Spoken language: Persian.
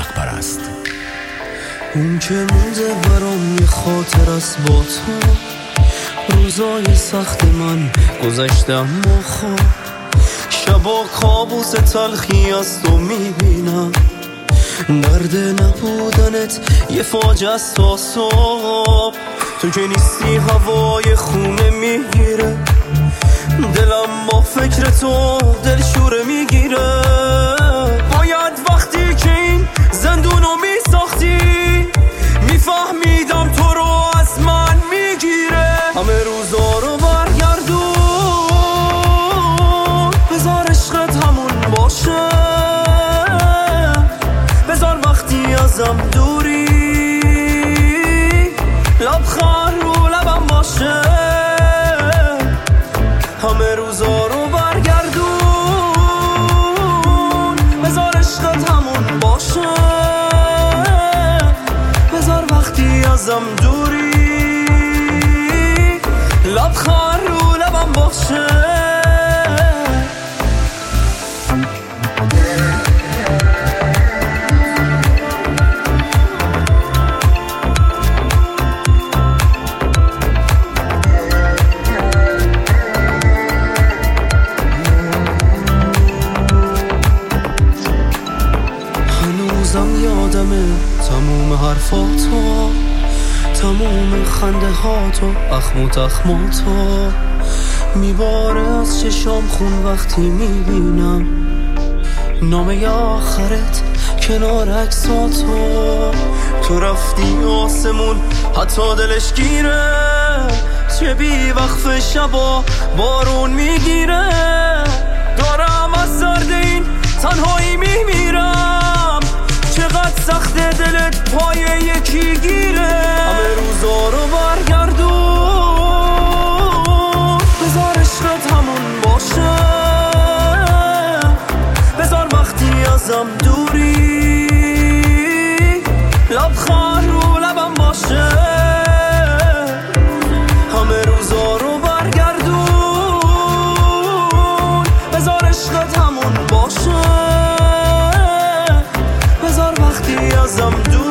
حق پرست. اون که مونده برام یه خاطر است با تو، روزای سخت من گذشتم و خواب، شبا کابوس تلخی از تو میبینم، درد نبودنت یه فاجعه است تا صبح، تو که نیستی هوای خونه میگیره، دلم با فکر تو دلشوره میگیره، باید وقتی که این زندونو میساختی میفهمیدم تو رو از من میگیره، همه روزا رو برگردون، بذار عشقت همون باشه، بذار وقتی ازم دوری لبخند رو لبم باشه، همه روزا رو برگردون، بذار عشقت همون باشه، بذار وقتی ازم دوری لبخند رو لبم باشه. هنوزم یادمه تموم حرفاتو، تموم خنده هاتو، اخموت اخماتو، میباره از چشام خون وقتی میبینم نامه آخرت کنار عکساتو، تو رفتی آسمون حتی دلش گیره، چه بی وقف شبا بارون میگیره، دارم از سرد این تنهایی میمیرم، چقدر سخته دلت پای یکی گیره، همه روزا رو برگردون، بذار عشقت همون باشه، بذار وقتی ازم دوری لبخند رو لبم باشه، همه روزا رو برگردون، بذار عشقت همون باشه، بذار وقتی ازم دوری